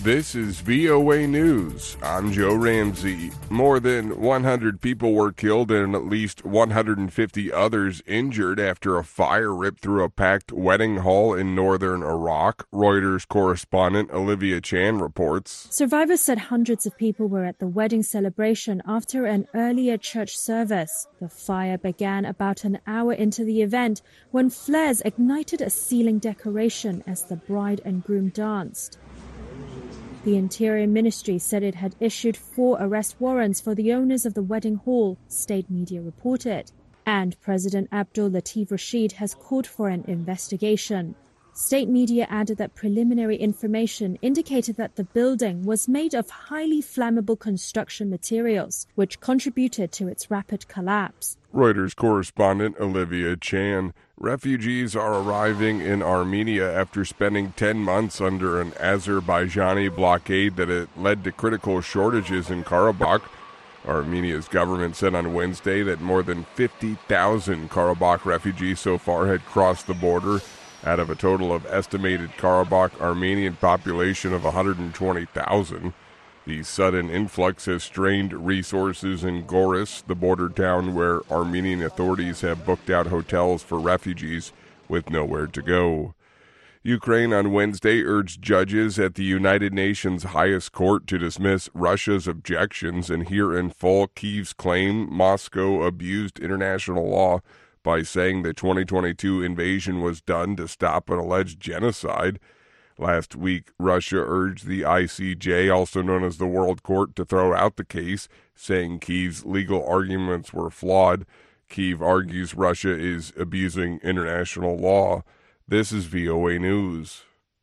This is VOA News. I'm Joe Ramsey. More than 100 people were killed and at least 150 others injured after a fire ripped through a packed wedding hall in northern Iraq, Reuters correspondent Olivia Chan reports. Survivors said hundreds of people were at the wedding celebration after an earlier church service. The fire began about an hour into the event when flares ignited a ceiling decoration as the bride and groom danced. The Interior Ministry said it had issued 4 arrest warrants for the owners of the wedding hall, state media reported. And President Abdul Latif Rashid has called for an investigation. State media added that preliminary information indicated that the building was made of highly flammable construction materials, which contributed to its rapid collapse. Reuters correspondent Olivia Chan. Refugees are arriving in Armenia after spending 10 months under an Azerbaijani blockade that had led to critical shortages in Karabakh. Armenia's government said on Wednesday that more than 50,000 Karabakh refugees so far had crossed the border out of a total of estimated Karabakh Armenian population of 120,000. The sudden influx has strained resources in Goris, the border town where Armenian authorities have booked out hotels for refugees with nowhere to go. Ukraine on Wednesday urged judges at the United Nations highest court to dismiss Russia's objections and hear in full Kyiv's claim Moscow abused international law by saying the 2022 invasion was done to stop an alleged genocide. Last week, Russia urged the ICJ, also known as the World Court, to throw out the case, saying Kyiv's legal arguments were flawed. Kyiv argues Russia is abusing international law. This is VOA News.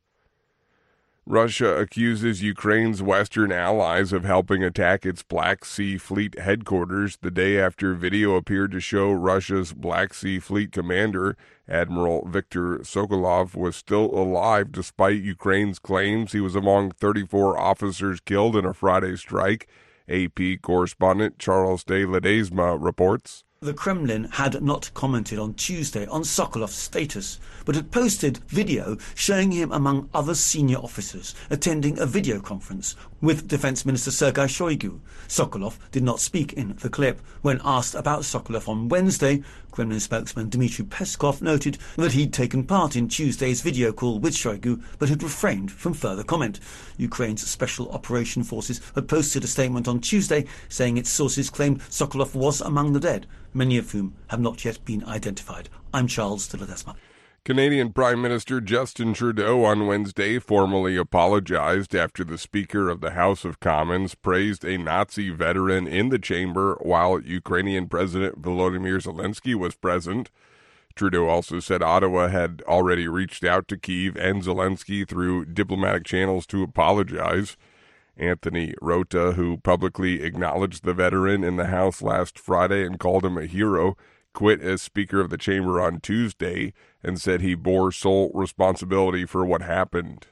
Russia accuses Ukraine's Western allies of helping attack its Black Sea Fleet headquarters the day after video appeared to show Russia's Black Sea Fleet commander, Admiral Viktor Sokolov, was still alive despite Ukraine's claims he was among 34 officers killed in a Friday strike. AP correspondent Charles de Ledesma reports. The Kremlin had not commented on Tuesday on Sokolov's status, but had posted video showing him among other senior officers attending a video conference with Defense Minister Sergei Shoigu. Sokolov did not speak in the clip. When asked about Sokolov on Wednesday, Kremlin spokesman Dmitry Peskov noted that he'd taken part in Tuesday's video call with Shoigu, but had refrained from further comment. Ukraine's Special Operation Forces had posted a statement on Tuesday saying its sources claimed Sokolov was among the dead, many of whom have not yet been identified. I'm Charles de Ledesma. Canadian Prime Minister Justin Trudeau on Wednesday formally apologized after the Speaker of the House of Commons praised a Nazi veteran in the chamber while Ukrainian President Volodymyr Zelensky was present. Trudeau also said Ottawa had already reached out to Kyiv and Zelensky through diplomatic channels to apologize. Anthony Rota, who publicly acknowledged the veteran in the House last Friday and called him a hero, quit as Speaker of the Chamber on Tuesday and said he bore sole responsibility for what happened.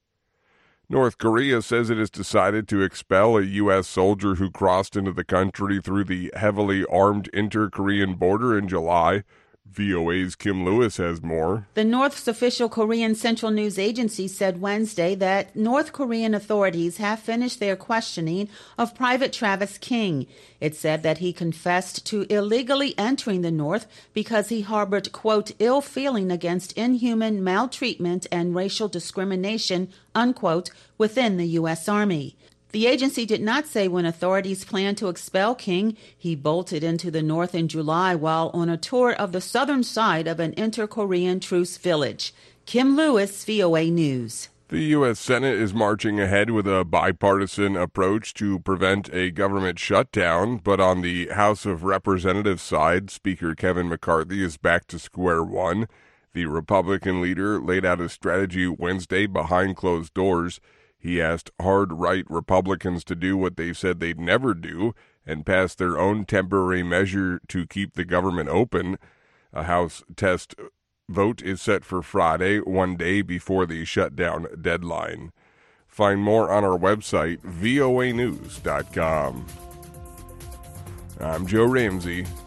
North Korea says it has decided to expel a U.S. soldier who crossed into the country through the heavily armed inter-Korean border in July. VOA's Kim Lewis has more. The North's official Korean Central News Agency said Wednesday that North Korean authorities have finished their questioning of Private Travis King. It said that he confessed to illegally entering the North because he harbored, quote, ill feeling against inhuman maltreatment and racial discrimination, unquote, within the U.S. Army. The agency did not say when authorities plan to expel King. He bolted into the North in July while on a tour of the southern side of an inter-Korean truce village. Kim Lewis, VOA News. The U.S. Senate is marching ahead with a bipartisan approach to prevent a government shutdown, but on the House of Representatives side, Speaker Kevin McCarthy is back to square one. The Republican leader laid out a strategy Wednesday behind closed doors. He asked hard-right Republicans to do what they said they'd never do and pass their own temporary measure to keep the government open. A House test vote is set for Friday, one day before the shutdown deadline. Find more on our website, voanews.com. I'm Joe Ramsey.